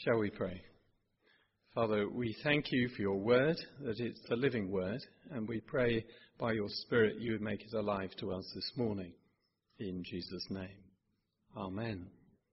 Shall we pray? Father, we thank you for your word, that it's the living word, and we pray by your Spirit you would make it alive to us this morning. In Jesus' name. Amen.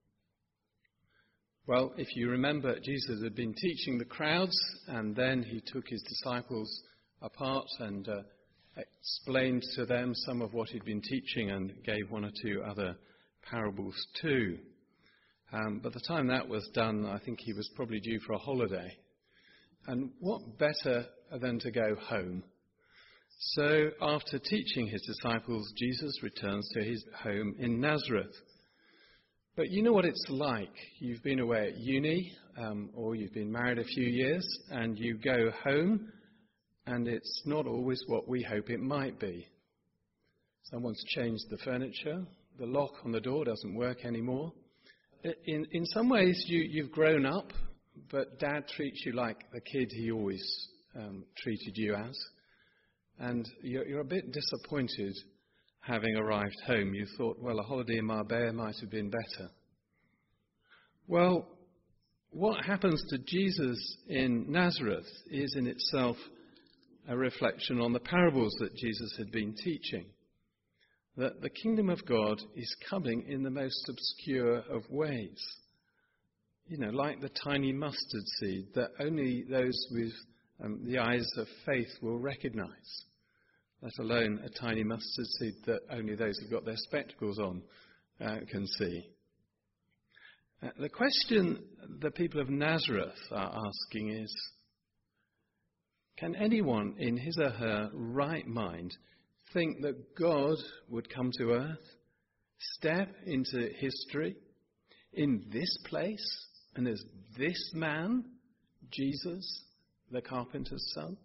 Well, if you remember, Jesus had been teaching the crowds, and then he took his disciples apart and explained to them some of what he'd been teaching and gave one or two other parables too. By the time that was done, I think he was probably due for a holiday. And what better than to go home? So after teaching his disciples, Jesus returns to his home in Nazareth. But you know what it's like. You've been away at uni, or you've been married a few years, and you go home, and it's not always what we hope it might be. Someone's changed the furniture, the lock on the door doesn't work anymore. In some ways, you've grown up, but Dad treats you like the kid he always treated you as. And you're a bit disappointed having arrived home. You thought, well, a holiday in Marbella might have been better. Well, what happens to Jesus in Nazareth is in itself a reflection on the parables that Jesus had been teaching. That the kingdom of God is coming in the most obscure of ways. You know, like the tiny mustard seed that only those with the eyes of faith will recognize, let alone a tiny mustard seed that only those who've got their spectacles on can see. The question the people of Nazareth are asking is, can anyone in his or her right mind think that God would come to earth, step into history in this place, and as this man, Jesus, the carpenter's son?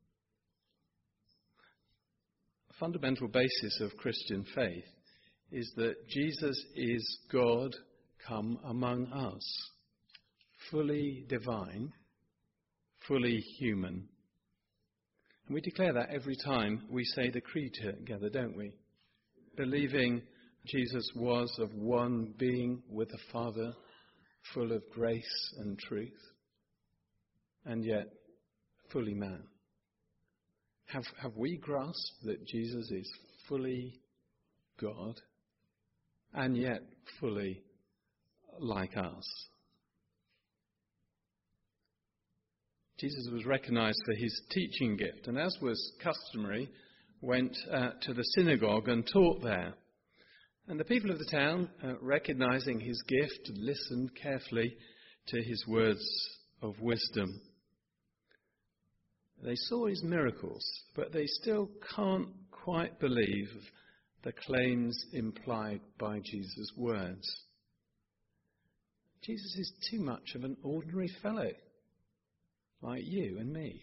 A fundamental basis of Christian faith is that Jesus is God come among us, fully divine, fully human. And we declare that every time we say the creed together, don't we? Believing Jesus was of one being with the Father, full of grace and truth, and yet fully man. Have we grasped that Jesus is fully God, and yet fully like us? Jesus was recognized for his teaching gift, and as was customary, went to the synagogue and taught there. And the people of the town, recognizing his gift, listened carefully to his words of wisdom. They saw his miracles, but they still can't quite believe the claims implied by Jesus' words. Jesus is too much of an ordinary fellow, like you and me.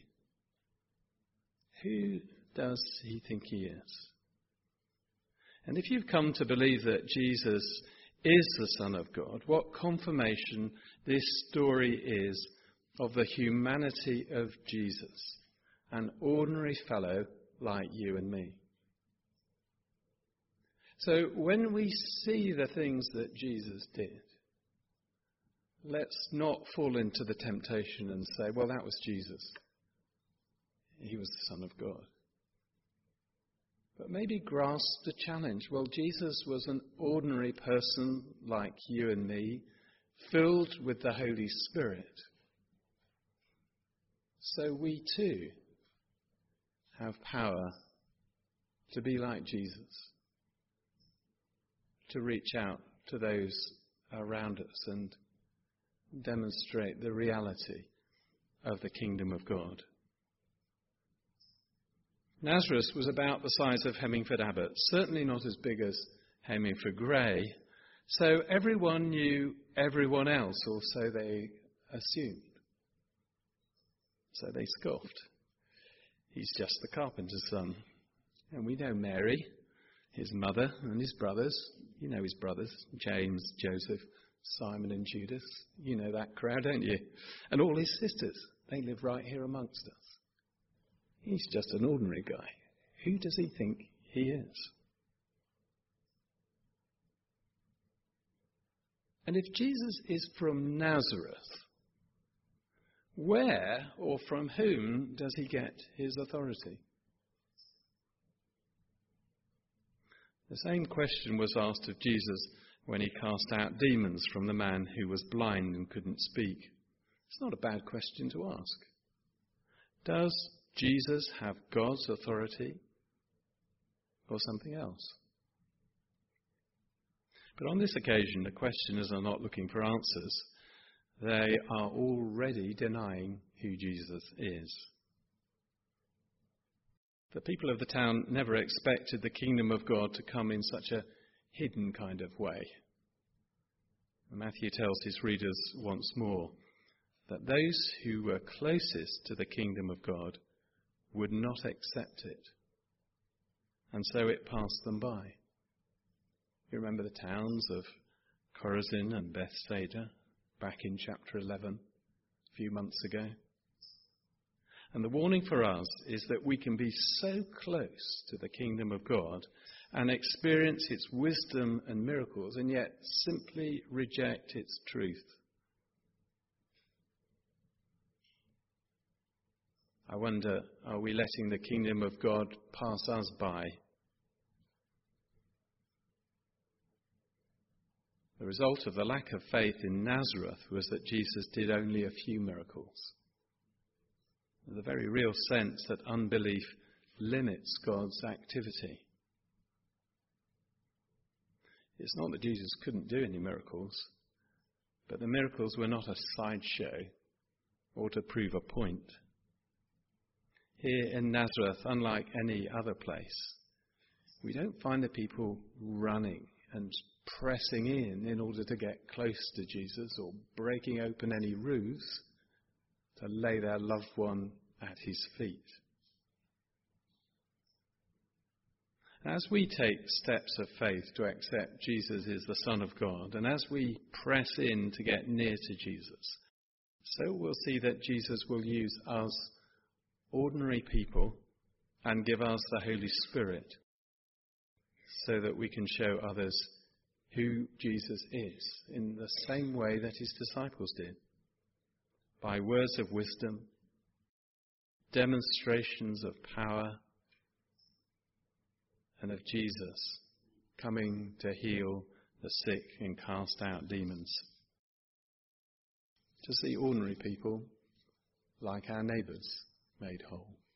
Who does he think he is? And if you've come to believe that Jesus is the Son of God, what confirmation this story is of the humanity of Jesus, an ordinary fellow like you and me. So when we see the things that Jesus did, let's not fall into the temptation and say, well, that was Jesus. He was the Son of God. But maybe grasp the challenge. Well, Jesus was an ordinary person like you and me, filled with the Holy Spirit. So we too have power to be like Jesus, to reach out to those around us and demonstrate the reality of the kingdom of God. Nazareth was about the size of Hemmingford Abbot, certainly not as big as Hemmingford Grey. So everyone knew everyone else, or so they assumed. So they scoffed. He's just the carpenter's son. And we know Mary, his mother, and his brothers. You know his brothers, James, Joseph, Simon and Judas. You know that crowd, don't you? And all his sisters. They live right here amongst us. He's just an ordinary guy. Who does he think he is? And if Jesus is from Nazareth, where or from whom does he get his authority? The same question was asked of Jesus when he cast out demons from the man who was blind and couldn't speak. It's not a bad question to ask. Does Jesus have God's authority or something else? But on this occasion, the questioners are not looking for answers. They are already denying who Jesus is. The people of the town never expected the kingdom of God to come in such a hidden kind of way. Matthew tells his readers once more that those who were closest to the kingdom of God would not accept it, and so it passed them by. You remember the towns of Chorazin and Bethsaida back in chapter 11 a few months ago? And the warning for us is that we can be so close to the kingdom of God and experience its wisdom and miracles and yet simply reject its truth. I wonder, are we letting the kingdom of God pass us by? The result of the lack of faith in Nazareth was that Jesus did only a few miracles. There's a very real sense that unbelief limits God's activity. It's not that Jesus couldn't do any miracles, but the miracles were not a sideshow or to prove a point. Here in Nazareth, unlike any other place, we don't find the people running and pressing in order to get close to Jesus or breaking open any roofs to lay their loved one at his feet. As we take steps of faith to accept Jesus is the Son of God, and as we press in to get near to Jesus, so we'll see that Jesus will use us, ordinary people, and give us the Holy Spirit so that we can show others who Jesus is in the same way that his disciples did, by words of wisdom, demonstrations of power, and of Jesus coming to heal the sick and cast out demons. To see ordinary people like our neighbours made whole.